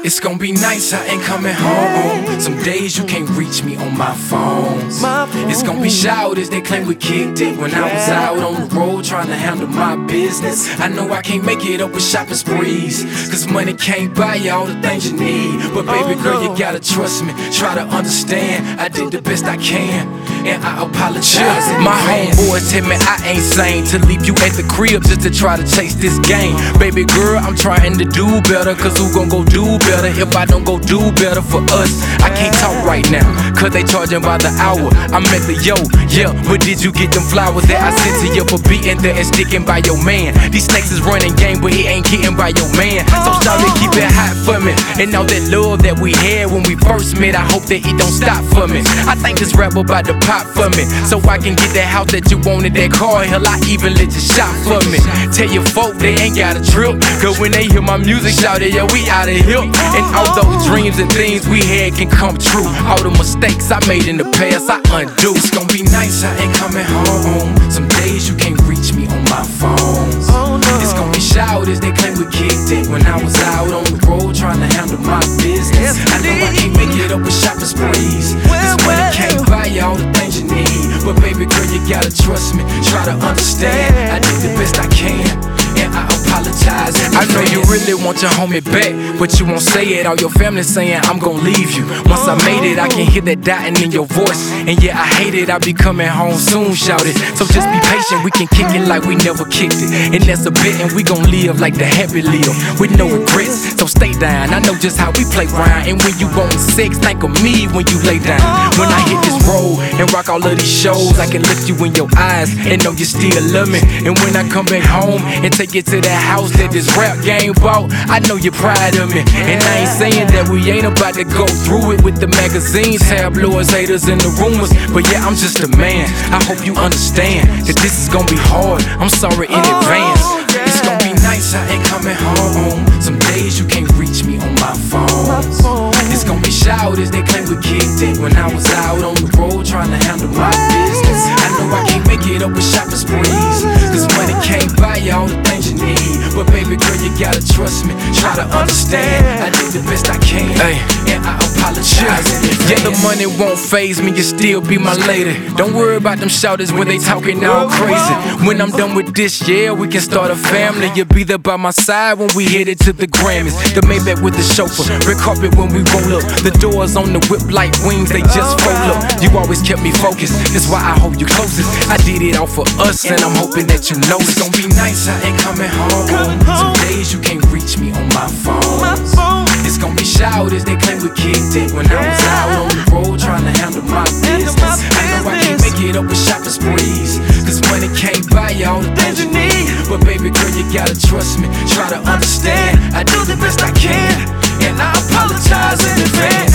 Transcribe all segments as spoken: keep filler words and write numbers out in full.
It's gonna be nice, I ain't coming home. Some days you can't reach me on my phone. It's gonna be shout as they claim we kicked it when I was out on the road trying to handle my business. I know I can't make it up with shopping sprees, cause money can't buy you all the things you need. But baby girl, you gotta trust me, try to understand. I did the best I can, and I apologize. My homeboys tell me I ain't sane to leave you at the crib just to try to chase this game. Baby girl, I'm trying to do better, cause who gon' go do better if I don't go do better for us? I can't talk right now, cause they charging by the hour. I'm at the yo, yeah, but did you get them flowers that I sent to you for being there and sticking by your man? These snakes is running game, but he ain't getting by your man. So start to keep it hot for me, and all that love that we had when we first met, I hope that it don't stop for me. I think this rap about to pop for me, so I can get that house that you wanted, that car. Hell, I even let you shop for me. Tell your folk they ain't got a trip, cause when they hear my music, shout it, yeah, we out of here. And all those dreams and things we had can come true. All the mistakes I made in the past, I undo. It's gonna be nice, I ain't coming home. Some days you can't reach me on my phone. It's gonna be shout as they claim we kicked it when I was out on the road trying to handle my business. I know I can't make it up with shopping sprees, cause money can't buy you all the things you need. But baby girl, you gotta trust me, try to understand. I did the best I can, and I apologize. I know you really want your homie back, but you won't say it. All your family saying I'm gon' leave you. Once I made it, I can hear that dying in your voice. And yeah, I hate it, I'll be coming home soon, shout it. So just be patient, we can kick it like we never kicked it. And that's a bit, and we gon' live like the happy live, with no regrets. So stay down, I know just how we play round. And when you want sex, think of me when you lay down. When I hit this road and rock all of these shows, I can look you in your eyes and know you still love me. And when I come back home and take it to that house that this rap game bought, I know you're proud of me. And I ain't saying that we ain't about to go through it with the magazines, tabloids, haters, and the rumors. But yeah, I'm just a man, I hope you understand that this is gonna be hard, I'm sorry in advance. It's gonna be nice, I ain't coming home. Some days you can't reach me on my phone. It's gonna be shout as they claim we kicked it when I was out on the road trying to handle my business. I know I can't make it up with shopping sprees, cause money can't buy you all the things you need. But baby girl, you gotta trust me, try to understand. I did the best I can, ay, and I apologize. Yeah, the money won't faze me, you still be my lady. Don't worry about them shouters when they talking all crazy. When I'm done with this, yeah, we can start a family. You'll be there by my side when we headed to the Grammys. The Maybach with the chauffeur, red carpet when we roll up. The doors on the whip like wings, they just fold up. You always kept me focused, that's why I hold you closest. I did it all for us, and I'm hoping that you know it's gonna be nice, I ain't coming home. Some days you can't reach me on my phone. It's gonna be shout as they claim we kicked it when I was out on the road trying to handle my business. I know I can't make it up with shopping sprees, cause money can't buy you all the things you need. But baby girl, you gotta trust me, try to understand. I do the best I can, and I apologize in advance.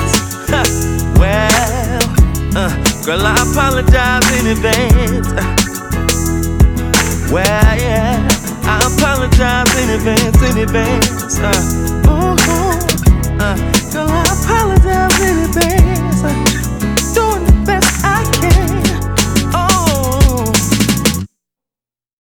Well, uh, girl, I apologize in advance. Uh, well, yeah, I apologize in advance, in advance. Uh,